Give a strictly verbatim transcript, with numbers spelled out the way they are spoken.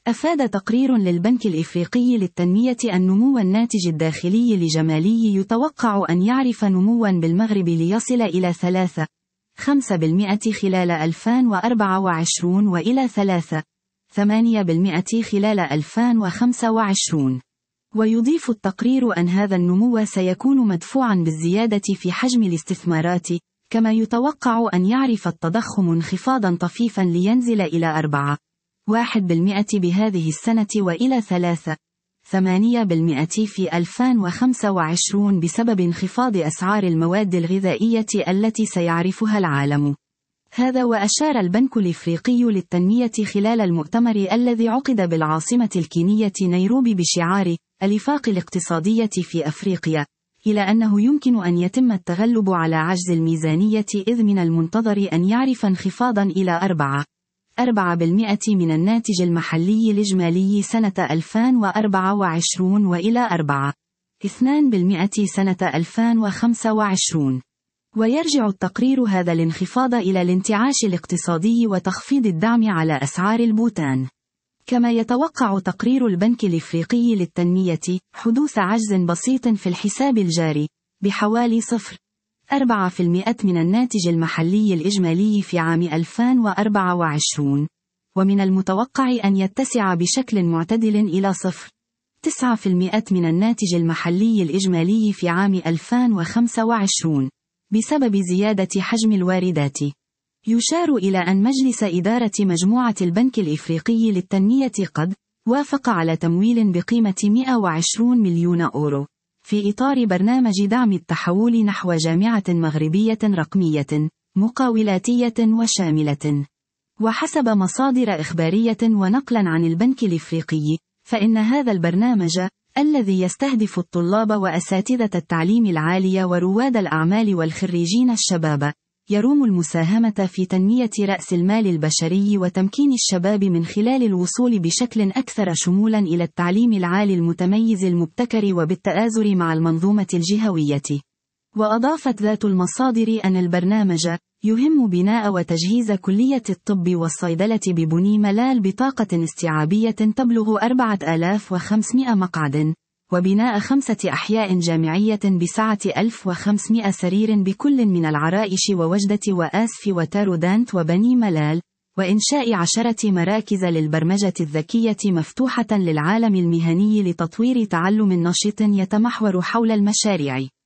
أفاد تقرير للبنك الإفريقي للتنمية أن نمو الناتج الداخلي الإجمالي يتوقع أن يعرف نمواً بالمغرب ليصل إلى ثلاثة فاصلة خمسة بالمئة خلال ألفين وأربعة وعشرين وإلى ثلاثة فاصلة ثمانية بالمئة خلال ألفين وخمسة وعشرين. ويضيف التقرير أن هذا النمو سيكون مدفوعاً بالزيادة في حجم الاستثمارات، كما يتوقع أن يعرف التضخم انخفاضاً طفيفاً لينزل إلى أربعة فاصلة واحد بالمئة بهذه السنة وإلى ثلاثة فاصلة ثمانية بالمئة في ألفين وخمسة وعشرين بسبب انخفاض أسعار المواد الغذائية التي سيعرفها العالم. هذا وأشار البنك الإفريقي للتنمية خلال المؤتمر الذي عقد بالعاصمة الكينية نيروبي بشعار الإفاق الاقتصادية في أفريقيا، إلى أنه يمكن أن يتم التغلب على عجز الميزانية، إذ من المنتظر أن يعرف انخفاضا إلى أربعة فاصلة أربعة بالمئة من الناتج المحلي الإجمالي سنة ألفين وأربعة وعشرين وإلى أربعة فاصلة اثنين بالمئة سنة ألفين وخمسة وعشرين. ويرجع التقرير هذا الانخفاض إلى الانتعاش الاقتصادي وتخفيض الدعم على أسعار البوتان. كما يتوقع تقرير البنك الإفريقي للتنمية حدوث عجز بسيط في الحساب الجاري بحوالي صفر فاصلة أربعة بالمئة من الناتج المحلي الإجمالي في عام ألفين وأربعة وعشرين، ومن المتوقع أن يتسع بشكل معتدل إلى صفر فاصلة تسعة بالمئة من الناتج المحلي الإجمالي في عام ألفين وخمسة وعشرين، بسبب زيادة حجم الواردات. يشار إلى أن مجلس إدارة مجموعة البنك الإفريقي للتنمية قد وافق على تمويل بقيمة مئة وعشرين مليون أورو في إطار برنامج دعم التحول نحو جامعة مغربية رقمية مقاولاتية وشاملة. وحسب مصادر إخبارية ونقلا عن البنك الإفريقي، فإن هذا البرنامج الذي يستهدف الطلاب وأساتذة التعليم العالي ورواد الأعمال والخريجين الشباب يروم المساهمة في تنمية رأس المال البشري وتمكين الشباب من خلال الوصول بشكل أكثر شمولا إلى التعليم العالي المتميز المبتكر وبالتآزر مع المنظومة الجهوية. وأضافت ذات المصادر أن البرنامج يهم بناء وتجهيز كلية الطب والصيدلة ببني ملال بطاقة استيعابية تبلغ أربعة آلاف وخمسمئة مقعد، وبناء خمسة أحياء جامعية بسعة ألف وخمسمئة سرير بكل من العرائش ووجدة وآسف وتارودانت وبني ملال، وإنشاء عشرة مراكز للبرمجة الذكية مفتوحة للعالم المهني لتطوير تعلم نشط يتمحور حول المشاريع.